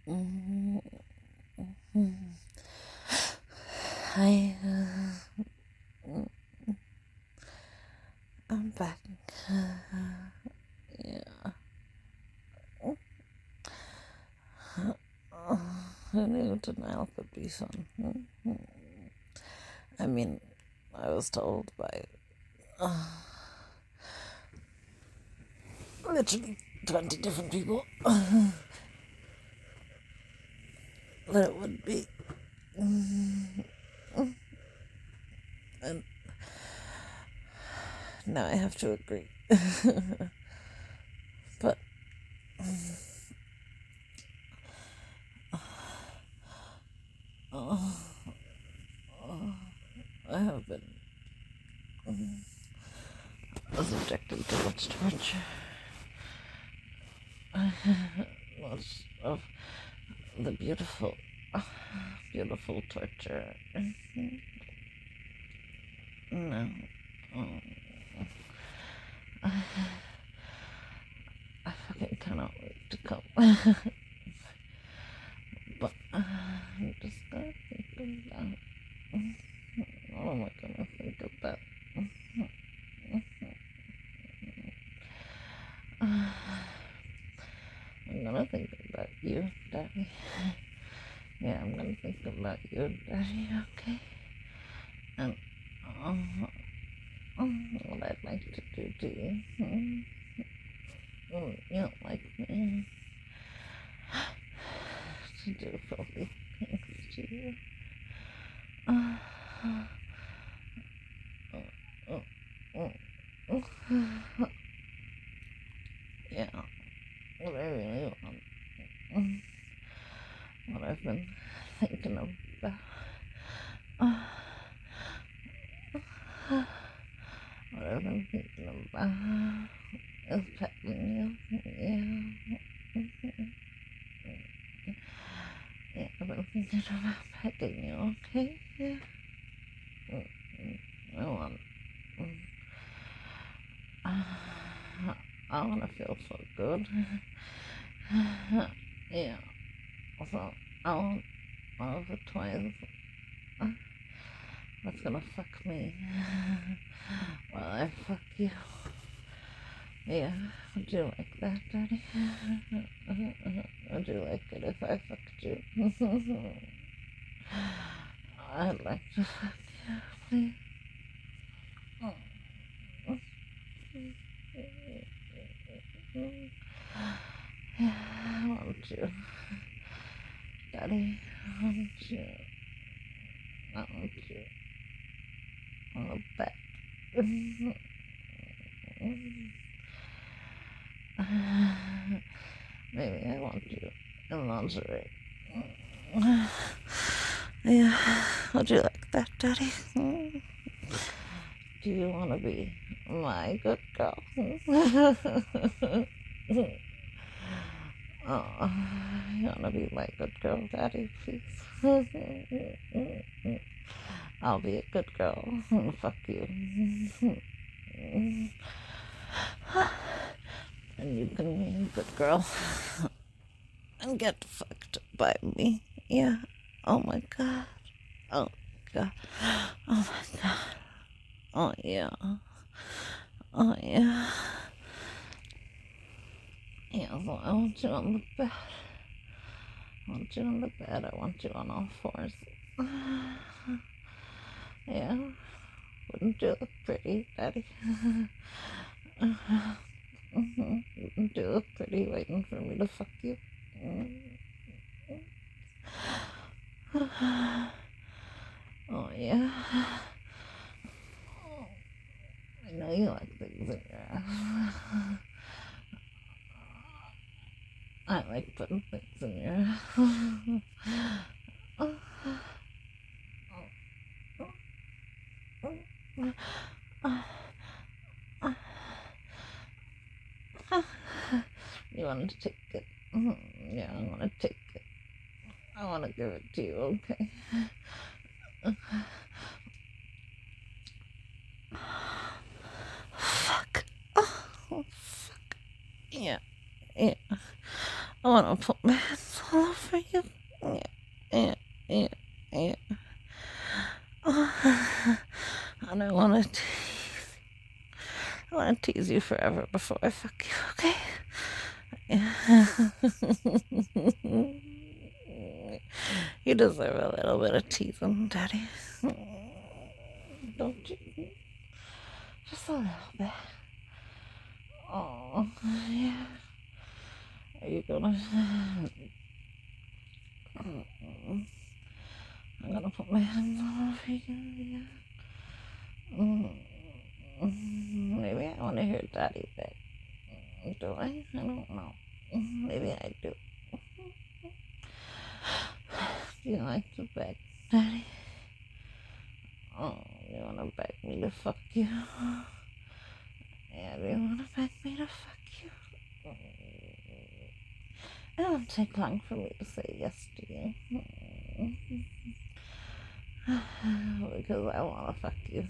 Mm, Hi, I'm back. Yeah. I knew denial could be fun. I mean, I was told by literally 20 different people that it would be. And now I have to agree. But I have been subjected to much torture. Most of the beautiful torture. No. I fucking cannot wait to come. But I'm just gonna think about. What am I gonna think about? I'm gonna think about you, Daddy. Yeah, I'm gonna think about you, Daddy, okay? And what I'd like to do to you. You don't like me to do filthy things to you. Yeah, what I really want. What I've been thinking about. What I've been thinking about is petting you. Yeah. Yeah, I've been thinking about petting you, okay? Yeah. I want. I want to feel so good. Yeah. So I want one of the toys that's gonna fuck me while I fuck you. Yeah, would you like that, Daddy? Would you like it if I fucked you? I'd like to fuck you, please. Yeah, I want you. Daddy, I want you. I want you on the bed. Maybe I want you in lingerie. Yeah, would you like that, Daddy? Do you want to be my good girl? Oh, you want to be my good girl, Daddy, please? I'll be a good girl. Fuck you. And you can be a good girl and get fucked by me. Yeah. Oh my god. Oh god. Oh my god. Oh yeah. Oh yeah. Yeah, so I want you on the bed. I want you on the bed. I want you on all fours. Yeah. Wouldn't you look pretty, Daddy? Wouldn't you look pretty waiting for me to fuck you? Oh yeah. I know you like things in your ass. I like putting things in your ass. You want to take it? Yeah, I want to take it. I want to give it to you, okay? Fuck. Oh, fuck. Yeah, yeah. I want to put my hands all over for you. Yeah, yeah, yeah, yeah. Oh, and I want to tease you. I want to tease you forever before I fuck you, okay? Yeah. You deserve a little bit of teasing, Daddy. Don't you? Just a little bit. Oh, yeah. Are you gonna? I'm gonna put my hands all over you. Yeah. Maybe I want to hear Daddy beg. Do I? I don't know. Maybe I do. Do you like to beg, Daddy? Oh, you want to beg me to fuck you? Yeah, do you want to beg me to fuck you? It won't take long for me to say yes to you. Because I want to fuck you.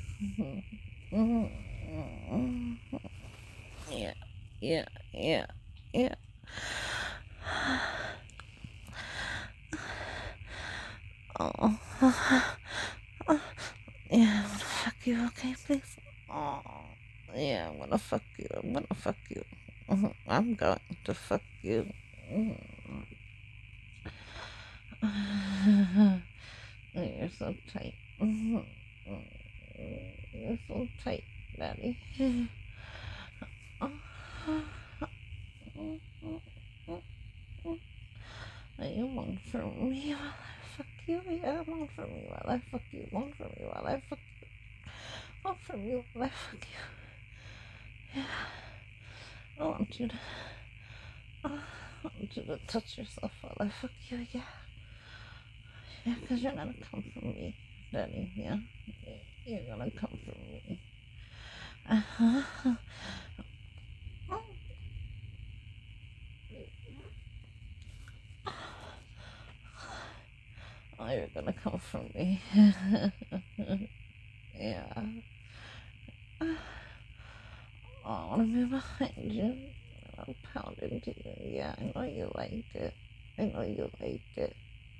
Yeah, yeah, yeah, yeah. Oh, yeah, I want to fuck you, okay, please? Oh, yeah, I'm gonna fuck you. I'm gonna fuck you. I'm going to fuck you. You're so tight. You're so tight, Daddy. Are you one for me while I fuck you? Yeah, one for me while I fuck you. One for me while I fuck you. One for me while I fuck you. Yeah. I want you to. I want you to touch yourself while I fuck you. Yeah. Yeah, because you're gonna come for me, Daddy. Yeah. You're gonna come for me. Uh-huh. Oh, you're gonna come for me. Yeah. Oh, I wanna be behind you. I'll pound into you. Yeah, I know you liked it. I know you liked it.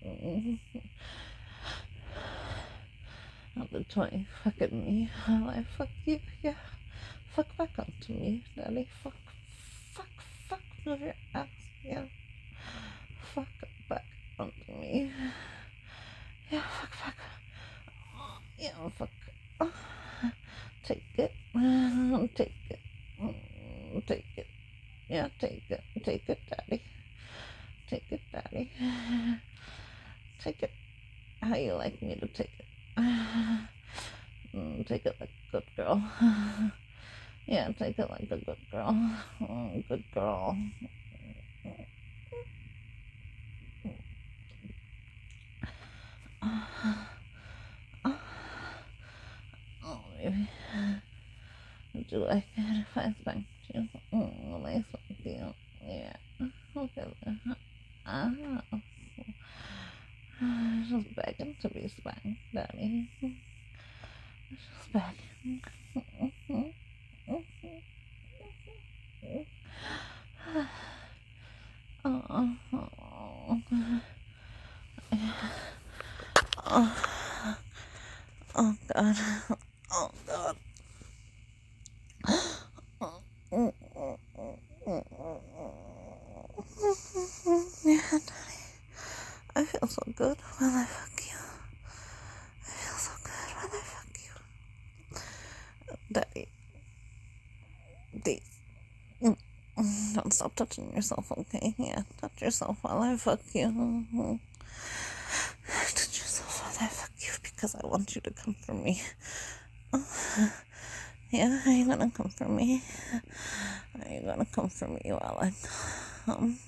Not the toy fucking me while I fuck you. Yeah. Fuck back onto me, Daddy. Fuck, fuck, fuck. Move your ass. Yeah. Fuck back onto me. Yeah, fuck, fuck. Yeah, fuck. Take it. Take it. Take it. Yeah, take it. Take it, Daddy. Take it, Daddy. Take it. How you like me to take it? Take it like a good girl. Yeah, take it like a good girl. Good girl. Oh, baby. Would you like it if I spanked you? When I spank you? Yeah. Okay. Ah. Just begging to be spanked, Daddy. Just begging. Oh, oh God. Oh God. Yeah, Daddy. I feel so good when I fuck you. I feel so good when I fuck you. Daddy. Please. Don't stop touching yourself, okay? Yeah, touch yourself while I fuck you. Touch yourself while I fuck you because I want you to come for me. Yeah, are you gonna come for me? Are you gonna come for me while I come?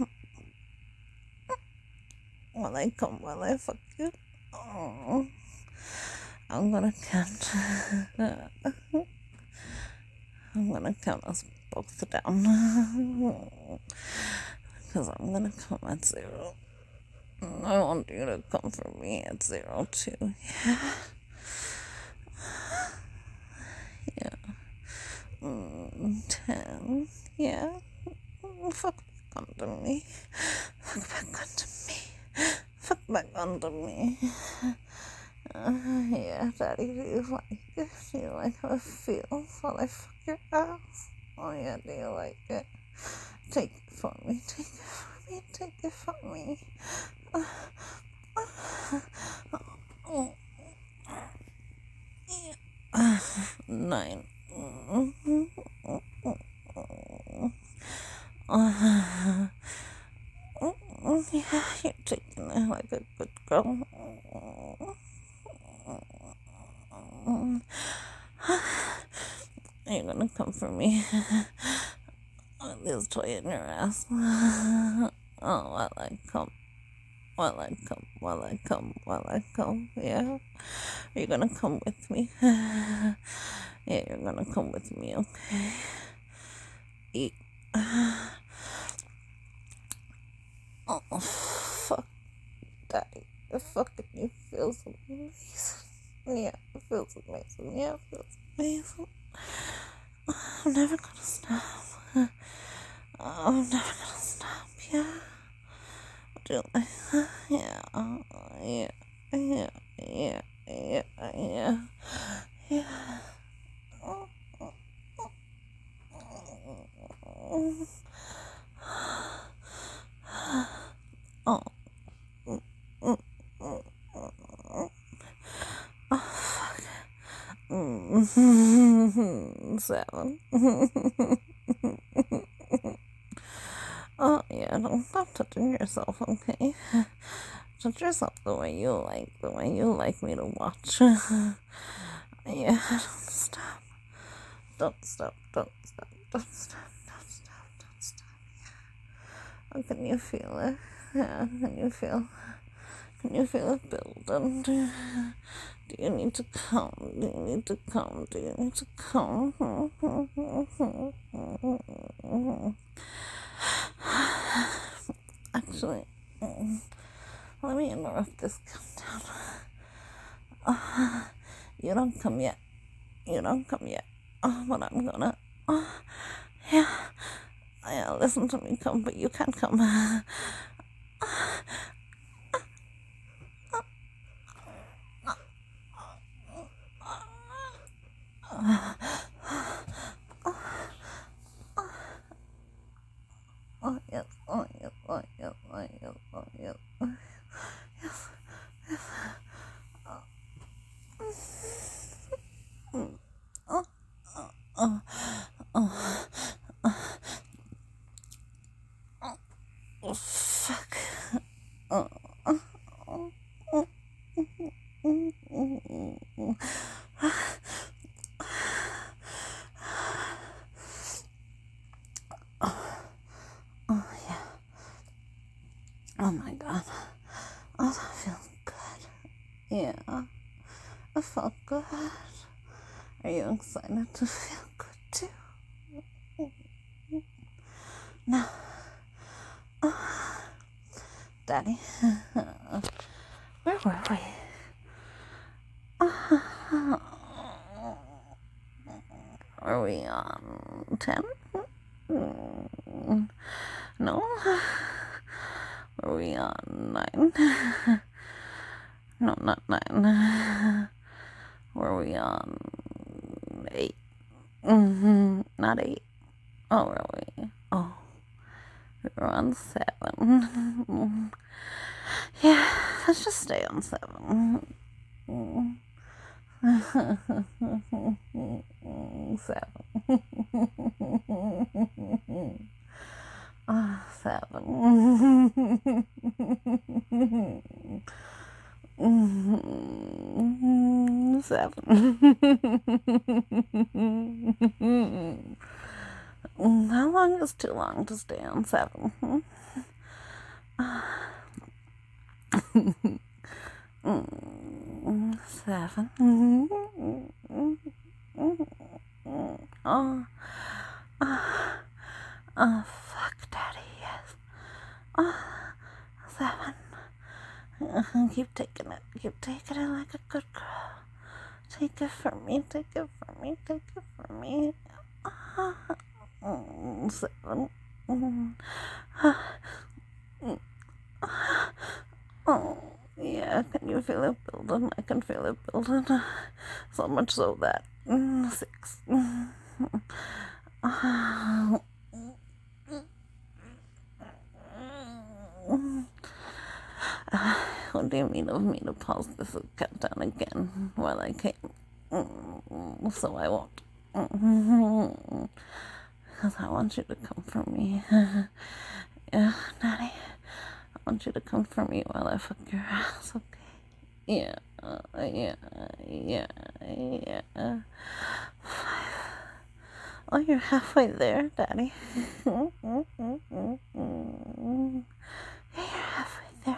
While I fuck you? Oh, I'm gonna count. I'm gonna count us both down. Because I'm gonna come at 0. I want you to come for me at 0 too. Yeah. Yeah. 10. Yeah. Fuck back onto me. Fuck back onto me. back onto me. Yeah, Daddy, do you like it? Do you like how it feels while I fuck your ass? Oh yeah, do you like it? Take it from me, take it from me, take it from me. Oh, yeah. 9. Yeah, you're taking it like a good girl. You're gonna come for me. This toy in your ass. Oh, while I come. While I come, while I come, while I come, yeah. You're gonna come with me. Yeah, you're gonna come with me, okay? Eat. Oh, fuck, Daddy. The fucking you feels amazing. Yeah, it feels amazing. Yeah, it feels amazing. I'm never gonna stop. I'm never gonna stop, yeah. Do I? Yeah, yeah, yeah, yeah, yeah, yeah, yeah. Oh, oh, 7. Oh, yeah, don't stop touching yourself, okay? Touch yourself the way you like me to watch. Yeah, don't stop. Don't stop, don't stop, don't stop, don't stop, don't stop. How can you feel it? Yeah, can you feel it building? Do you need to come? Do you need to come? Do you need to come? Actually, let me interrupt this countdown. You don't come yet. You don't come yet. But I'm gonna. Yeah. Yeah, listen to me come, but you can't come. Oh, yes, oh, yes, oh, yes, oh, yes, oh, yes. Yes, yes. Oh, oh, oh, oh, fuck. Oh, oh, oh, oh, oh, yeah. Oh my god. Oh, that feels good. Yeah, I felt good. Are you excited to feel good too? No. Daddy, where were we? Are we on 10? No? Are we on 9? No, not 9. Were we on 8? Not 8. Oh, were we? Oh, we were on 7. Yeah, let's just stay on 7. 7. 7. 7. How long is too long to stay on 7? 7. Oh, oh, fuck, Daddy, yes. Oh, 7. Keep taking it. Keep taking it like a good girl. Take it from me. Take it from me. Take it from me. 7. Oh. Yeah, can you feel it building? I can feel it building. So much so that 6. What do you mean of me to pause this countdown again while I can? So I won't. Because I want you to come for me. Yeah, Daddy. I want you to come for me while I fuck your ass, okay? Yeah, yeah, yeah, yeah. Oh, you're halfway there, Daddy. You're halfway there.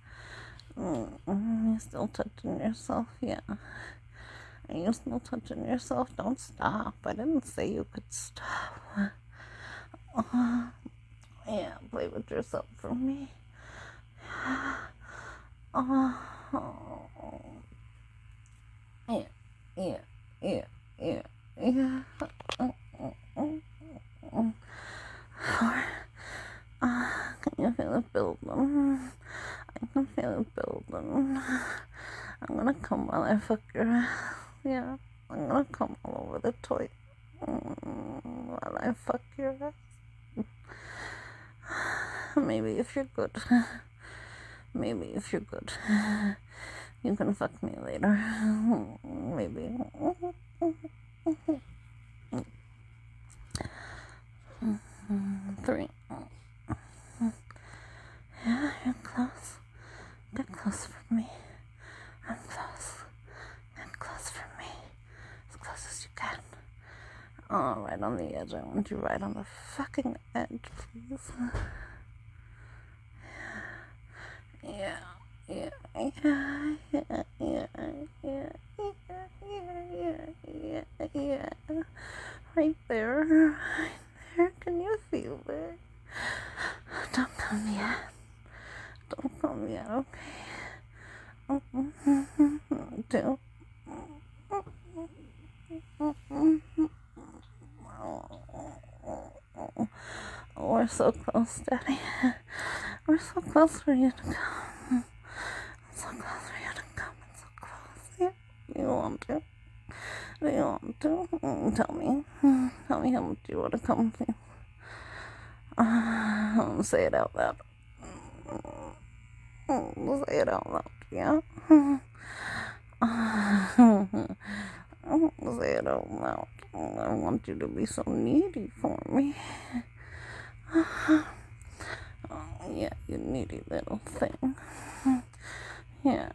You're still touching yourself, yeah. Are you still touching yourself? Don't stop. I didn't say you could stop. Yeah, play with yourself for me. Yeah, yeah, yeah, yeah, yeah. Can you feel it building? I can feel it building. I'm gonna come while I fuck your ass. Yeah, I'm gonna come all over the toy while I fuck your ass. Maybe if you're good. Maybe if you're good. You can fuck me later. Maybe. 3. Yeah, you're close. Get close for me. I'm close. Get close for me. As close as you can. Oh, right on the edge. I want you right on the fucking edge, please. Yeah, yeah, yeah, yeah, yeah, yeah, yeah, yeah, yeah, yeah. Right there. Right there. Can you feel it? Don't come yet. Don't come yet, okay? Don't. Oh, we're so close, Daddy. We're so close for you to come. So close for you to come. It's so close. Yeah. You want to? Do you want to? Tell me. Tell me how much you want to come, please. Say it out loud. Say it out loud, yeah? Say it out loud. I want you to be so needy for me. Oh, yeah, you needy little thing. Yeah.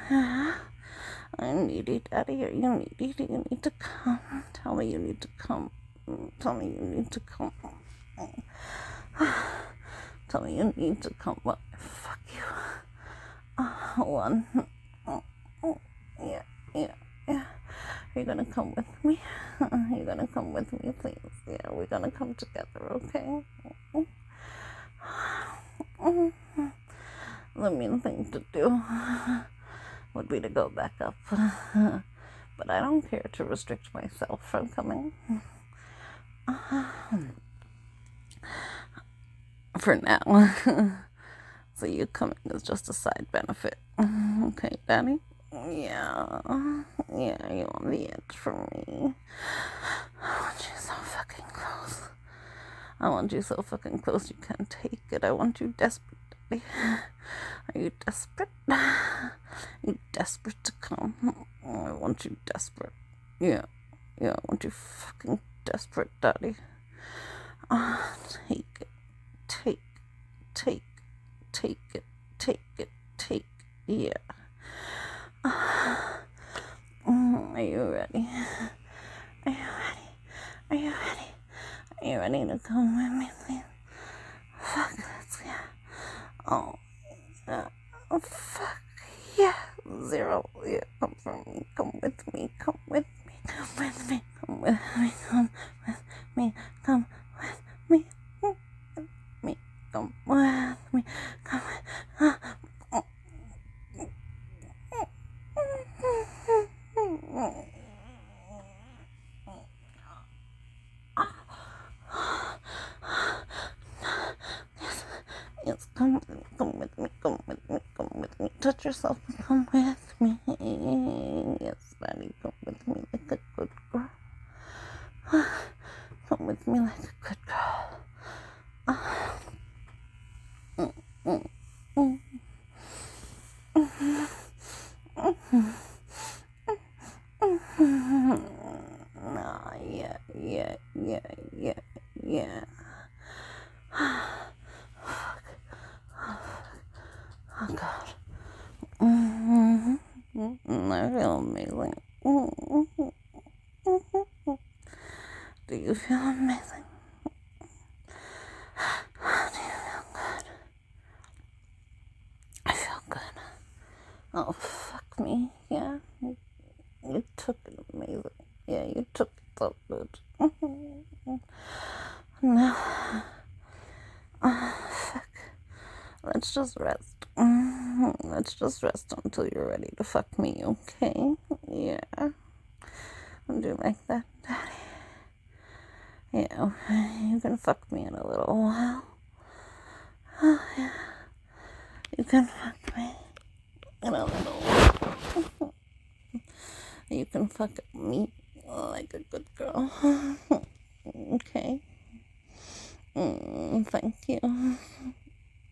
I'm needy, Daddy. Are you needy? Do you need to come? Tell me you need to come. Tell me you need to come. Tell me you need to come. Well, fuck you. 1. Yeah, yeah, yeah. Are you gonna come with me? Are you gonna come with me, please? Yeah, we're gonna come together, okay? The mean thing to do would be to go back up. But I don't care to restrict myself from coming. For now. So you coming is just a side benefit. Okay, Daddy? Yeah. Yeah, you on the edge for me. I want you so fucking close. I want you so fucking close you can't take it. I want you desperate, Daddy. Are you desperate? Are you desperate to come? I want you desperate. Yeah. Yeah, I want you fucking desperate, Daddy. Take it. Take it. Take. Yeah. Are you ready? Are you ready? Are you ready? Are you ready to come with me, please? Fuck, let's go. Oh, yeah. Oh, fuck, yeah. 0, yeah. Come for me. Come with me. Come with me. Come with me. Come with me. Come with me. Come with me. Come with me. Come with Yes, come with me, come with me, come with me, come with touch yourself and come with me. Yes, Daddy, come with me like a good girl. Come with me like a good girl. Ah, yeah, yeah, yeah, yeah, yeah. Oh, God. I feel amazing. Do you feel amazing? Do you feel good? I feel good. Oh, fuck me. Yeah. You took it amazing. Yeah, you took it so good. Now, fuck. Let's just rest. Let's just rest until you're ready to fuck me, okay? Yeah. Do you like that, Daddy? Yeah, you can fuck me in a little while. Oh, yeah. You can fuck me in a little while. You can fuck me like a good girl. Okay. Thank you.